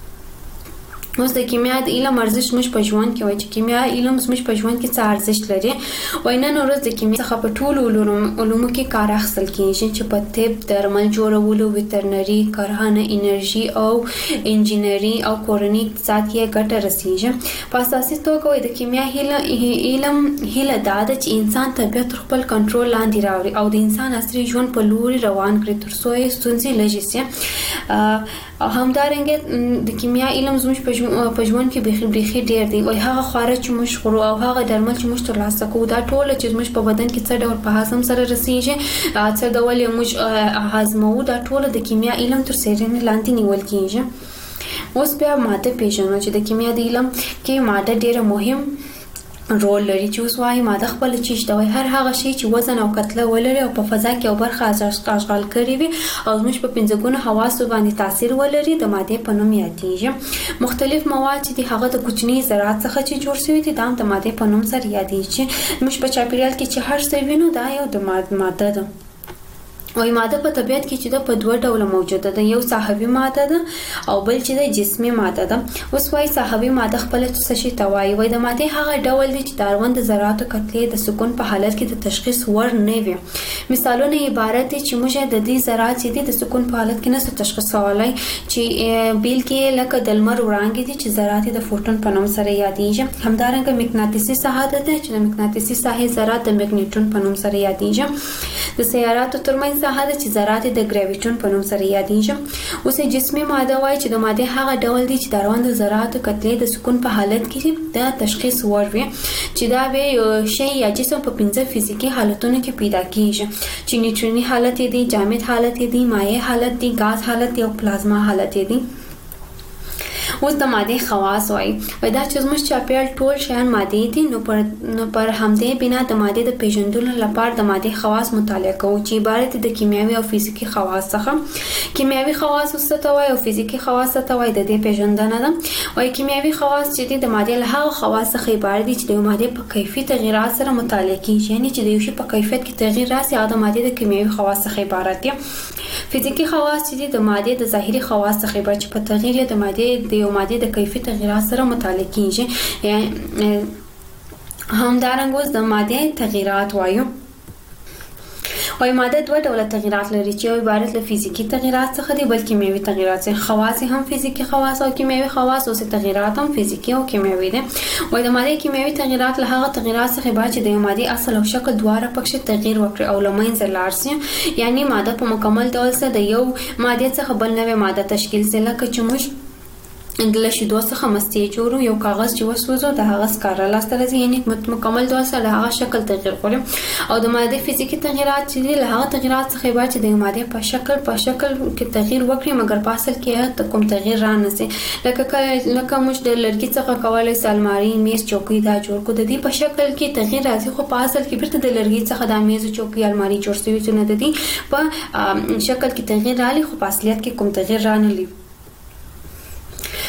اوس د کیمیا د علم ارزښت موږ په ژوند کې وایي چې کیمیا علم موږ په ژوند کې څه ارزښت لري. وایي نن ورځ د کیمیا څخه په ټولو علومو کې کار اخیستل کیږي چې په طب، درمل جوړولو، ویترنري، کرهڼه، انرژي او انجینري او کورني اقتصاد کې ګټه رسیږي. په اساسي توګه وایي د کیمیا علم هیله دا ده چې انسان طبیعت تر خپل کنټرول لاندې راوړي او د انسان عصري ژوند په لوري روان کړي تر څو یې ستونزې لږې شي. همدارنګه د کیمیا علم زموږ په ژوند کې بیخي بیخي ډیر دی. وایي هغه خواړه چې موږ خورو او هغه درمل چې موږ ترلاسه کوو دا ټول چې زموږ په بدن کې څه ډول په هضم سره رسیږي، څه ډول یې موږ هضموو، دا ټول د کیمیا علم تر څیړنې لاندې نیول کیږي. اوس بیا ماده پیژنو چې د کیمیا د علم کې ماده ډیره مهم رول لري. چې اوس وایي ماده خپل چیش دا وایي هر هغه شی چې وزن او کتله ولري او په فضا کې او برخه اشغال کړي وي او زموږ په پنځه ګونه حواسو باندې تاثیر ولري د ماده په نوم یادېږي. مختلف مواد چې هغه د کوچني ذرات څخه چې جوړ شوي دي دا د ماده په نوم سره یادېږي. موږ په چاپیریال کې چې هر څه وینو دا یو د ماده ده. وایي ماده په طبیعت کې چې دا په دوه ډوله موجوده ده، یو ساحوي ماده ده او بل چې د جسمي ماده ده. اوس وایي ساحوي ماده خپل څه شي ته وایي. وایي د ماده هغه ډول دی چې د اړوند ذراتو کتلې د سکون په حالت کې د تشخیص وړ نه وي. مثالونه عبارت دي چې موږ د دې ذرات چې د سکون په حالت کې نه تشخیصولای چې بیل کې لکه د لمر وړانګې دي چې ذرات د فوټون په نوم سره یادېږي. همدارنګه مقناطیسي ساحه ده چې د مقناطیسي ساحې ذرات د مګنیټون په نوم سره یادېږي. د سیاراتو ترمنځ ساحه ده چې ذرات د ګریویټون په نوم سره یادېږي. اوس جسمي ماده وایي چې د ماده هغه ډول دی چې د اړوند ذراتو کتلې د سکون په حالت کې د تشخیص وړ وي چې دا به شی یا جسم په پنځه فزیکي حالتونو کې پیدا کیږي چې نیوټروني حالت دی، جامد حالت دی، مایع حالت دی، غاز حالت دی او پلازما حالت دی. اوس د ماده خواص وایي دا چې زموږ چاپیریال ټول شیان ماده دي نو پر نو پر همدې بنا د ماده د پیژندلو لپاره د ماده خواص مطالعه کوو چې عبارت دي د کیمیاوي او فزیکي خواص څخه. کیمیاوي خواص څه ته وایي او فزیکي خواص څه ته وایي د دې پیژندنه ده. وایي کیمیاوي خواص چې د ماده له هغه خواص څخه عبارت دي چې د ماده په کیفي تغیرات سره مطالعه کیږي، یعنی چې د یو شی په کیفیت کې تغیر راسي او د ماده د کیمیاوي خواص څخه عبارت دي. فزیکي خواص چې د ماده د ظاهري خواص څخه عبارت چې په تغیر د ماده د یو ماده د کیفي تغیرات سره مطالعه کیږي. همدارنګه اوس د ماده تغیرات وایو. وایي ماده دوه ډوله تغیرات لري چې یو عبارت له فزیکي تغیرات څخه دي بل کیمیاوي تغیرات څخه. خواص هم فزیکي خواص او کیمیاوي خواص او تغیرات هم فزیکي او کیمیاوي دي. وایي د ماده کیمیاوي تغیرات له هغه تغیرات څخه عبارت چې د ماده اصل او شکل دواړه پکې تغیر وکړي او لمنځه لاړ شي، یعنی ماده په مکمل ډول سره د یو ماده څخه بل نوې ماده تشکیل شي. لکه چې موږ د شیدو څخه مستې جوړو، یو کاغذ چې وسوځو د هغه سکاره لاسته راځي، یعنی مکمل ډول سره هغه شکل تغیر کوي. او د ماده فزیکي تغیرات چې له هغه تغیرات څخه عبارت چې د ماده په شکل په شکل کې تغیر وکړي مګر په اصل کې کوم تغیر را نه سي. لکه لکه موږ د لرګي څخه کولای سي الماري، میز، چوکۍ دا جوړ کړو، د دې په شکل کې تغیر راځي خو په اصل کې بیرته د لرګي څخه د میز، چوکۍ، الماري جوړ شوی چې نه د دې په شکل کې تغیر راځي خو په اصلیت کې کوم تغیر را نه لري.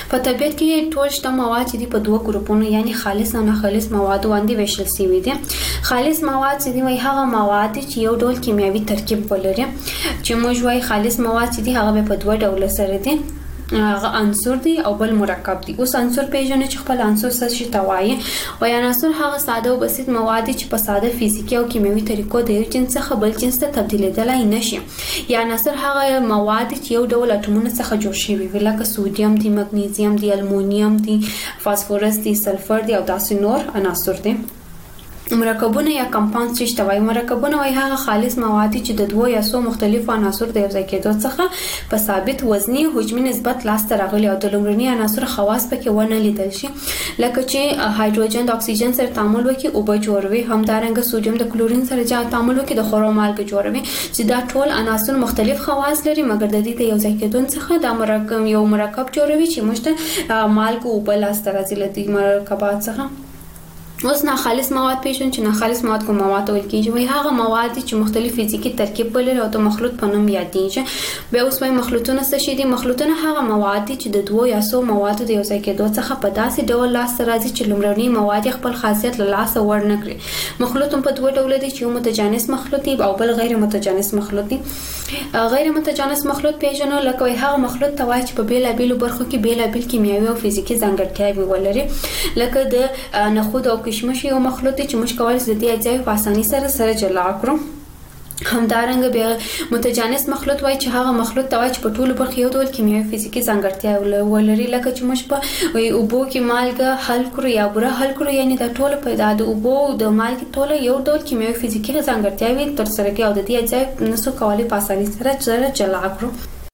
په طبیعت کې ټول شته مواد چې دي په دوه ګروپونو یعنی خالص او نه خالص مواد باندې ویشل شوي دي. خالص مواد چې دي وایي هغه مواد چې یو ډول کیمیاوي ترکیب ولري. چې موږ وایي خالص مواد چې دي هغه په دوه ډول سره دي، هغه عنصر دی او بل مرکب دی. اوس عنصر پیژنه چې خپل عنصر څه شي توایي او یا عنصر هغه ساده او بسیط مواد چې په ساده فزیکی او کیمیاوي طریقو د یو جنس څخه بل جنس ته تبدیلېدلای نشي. یا عنصر هغه مواد چې یو ډول اټومونو څخه جوړ شوي وي لکه سودیم دی، مګنیزیم دی، المونیم دی، فاسفورس دی، سلفر دی او داسې نور عناصر دي. مرکبونه یا کمپاوند چې توای مرکبونه وای هغه خالص مواد چې د دوه یا څو مختلفو عناصر د یو ځای کېدو څخه په ثابت وزني حجمي نسبت لاس ته راغلي او د لومړني عناصر خواص پکې ونه لیدل شي لکه چې هایدروجن د اکسیجن سره تعامل وکړي او به جوړوي، همدارنګه سوډیم د کلورین سره چې تعامل وکړي د خورو مالګه جوړوي چې دا ټول عناصر مختلف خواص لري مګر د دې د یو ځای کېدو څخه دا مرکب یو مرکب جوړوي چې موږ ته مالګه او بل لاس ته راځي لدی مرکبات څخه. اوس نه خالص مواد پیژن چې نه خالص مواد کوم مواد ویل کیږي وای هغه مواد چې مختلف فزیکی ترکیب ولري او د مخلوط په نوم یادېږي. به اوس وای مخلوطونه څه شي دي؟ مخلوطونه هغه مواد چې د دوه یا څو موادو د یو ځای کېدو څخه په داسې ډول لاس راځي چې لومړني مواد خپل خاصیت له لاسه ور نه کړي. مخلوط په دوه ډول دي چې یو متجانس مخلوط دی او بل غیر متجانس مخلوط دی. غیر متجانس مخلوط پیژنو لکه هغه مخلوط توای چې په بیل بیل برخو کې بیل بیل کیمیاوي او فزیکی ځانګړتیاوې ولري لکه د نخود او کشمش یو مخلوط دی چې موږ کولی شو د دې اجزاوې په اسانۍ سره سره جلا کړو. همدارنګه بیا متجانس مخلوط وای چې هغه مخلوط توای چې په ټولو برخو یو ډول کیمیاوي فزیکی ځانګړتیا ولري لکه چې موږ په اوبو کې مالګه حل کړو یا بوره حل کړو یعنی دا ټول په د اوبو د مالګې ټول یو ډول کیمیاوي فزیکی ځانګړتیاوې تر سره کوي او د دې اجزاوې نسو کولی په اسانۍ سره سره جلا کړو.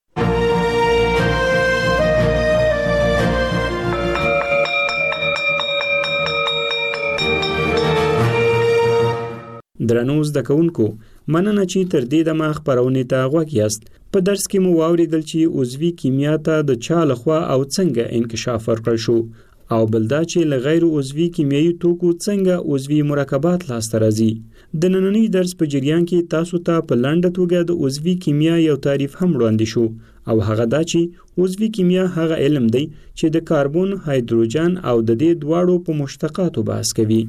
درنو زده کوونکو مننه چې تر دې دمه خبرونه ته غوږ یاست. په درس کې مو واوریدل چې عضوي کیمیا ته د چا لخوا او څنګه انکشاف ورکړل شو او بل دا چې له غیر عضوي کیمیاوي توکو څنګه عضوي مرکبات لاسته راځي. د نننۍ درس په جریان کې تاسو ته په لنډه توګه د عضوي کیمیا یو تعریف هم وړاندې شو او هغه دا چې عضوي کیمیا هغه علم دی چې د کاربن، هایدروجن او د دې دواړو په مشتقاتو بحث کوي.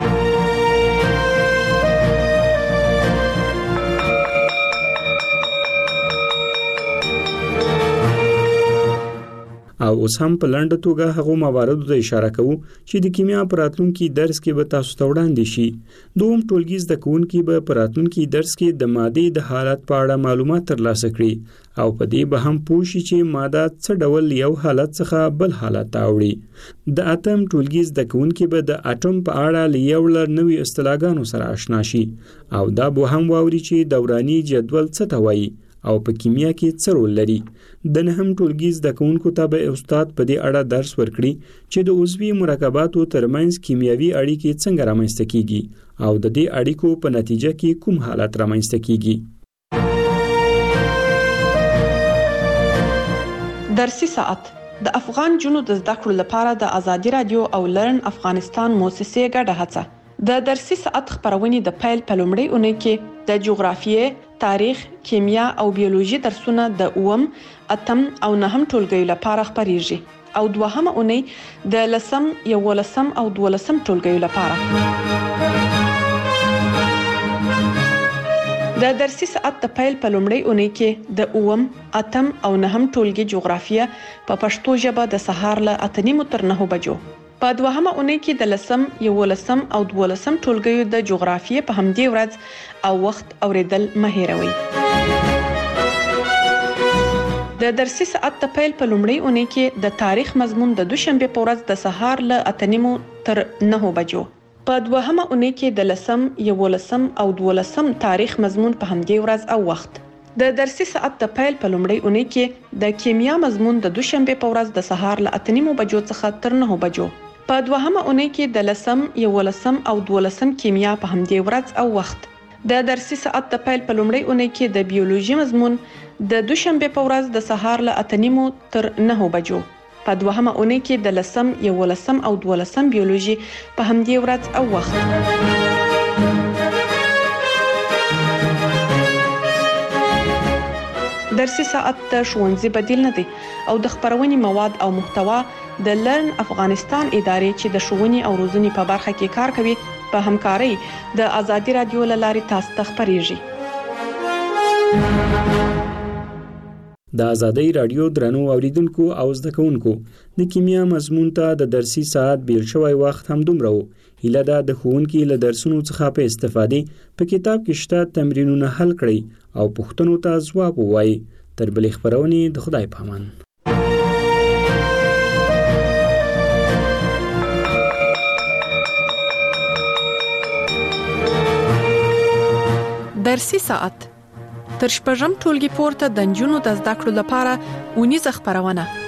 او اوس هم په لنډه توګه هغو مواردو ته اشاره کوو چې د کیمیا په راتلونکي درس کې به تاسو ته وړاندې شي. دوهم ټولګي زده کوونکي به په راتلونکي درس کې د مادې د حالت په اړه معلومات ترلاسه کړي او په دې به هم پوه شي چې ماده څه ډول یو حالت څخه بل حالت ته اوړي. د اتم ټولګي زده کوونکي به د اټوم په اړه له یو لړ نوي اصطلاحګانو سره آشنا شي او دا به هم واوري چې دوراني جدول څه ته وایي او په کیمیا کې څه رول لري. د نهم ټولګي زده کوونکو ته به استاد په دې اړه درس ورکړي چې د عضوي مرکباتو ترمنځ کیمیاوي اړیکې څنګه رامنځته کیږي او د دې اړیکو په نتیجه کې کوم حالت رامنځته کیږي. درسي ساعت د افغان جنو د زده کړو لپاره د ازادي رادیو او لرن افغانستان موسسې ګډه هڅه. د درسي ساعت خبرونه د پیل په لومړۍ اونۍ کې د جغرافیې، تاریخ، کیمیا او بیولوژي درسونه د اووم، اتم او نهم ټولګیو لپاره خبريږي او دوهمه اونۍ د لسم، یولسم او دولسم ټولګیو لپاره. د درسي ساعت د پیل په لومړۍ اونۍ کې د اووم، اتم او نهم ټولګي جغرافیه په پښتو ژبه د سهار له اته نیمو تر نهو بجو. په دوهمه اونۍ کې د لسم، یولسم او دولسم ټولګیو د جغرافیې په همدې ورځ او وخت اوریدل مه هیروئ. د درسي ساعت د پیل په لومړۍ اونۍ کې د تاریخ مضمون د دوشنبه په ورځ د سهار له اته نیمو تر نهو بجو. په دوهمه اونۍ کې د لسم، یولسم او دولسم تاریخ مضمون په همدې ورځ او وخت. د درسي ساعت د پیل په لومړۍ اونۍ کې د کیمیا مضمون د دوشنبه په ورځ د سهار له اته نیمو بجو څخه تر نهو بجو. په دوهمه اونۍ کې د لسم، یولسم او دولسم کیمیا په همدې ورځ او وخت. د درسي ساعت د پیل په لومړۍ اونۍ کې د بیولوژي مضمون د دوشنبه په ورځ د سهار له اته نیمو تر نهو بجو. په دوهمه اونۍ کې د لسم، یولسم او دولسم بیولوژي په همدې ورځ او وخت. درسي ساعت د ښوونځي بدیل نه دی او د خبرونې مواد او محتوا د لرن افغانستان ادارې چې د ښوونې او روزنې په برخه کې کار کوي په همکارۍ د ازادي رادیو لاري تاسو ته خبريږي. د ازادي رادیو درنو اوریدونکو او زده کوونکو د کیمیا مضمون ته د درسي ساعت بیل شوی وخت هم دومره و. هیله ده د ښوونکي له درسونو څخه په استفادې په کتاب کې شته تمرینونه حل کړئ او پوښتنو ته ځواب ووایي. تر بلې خبرونې د خدای په امان. درسي ساعت تر شپږم ټولګي پورته د نجونو د زده کړو لپاره اونیزه خبرونه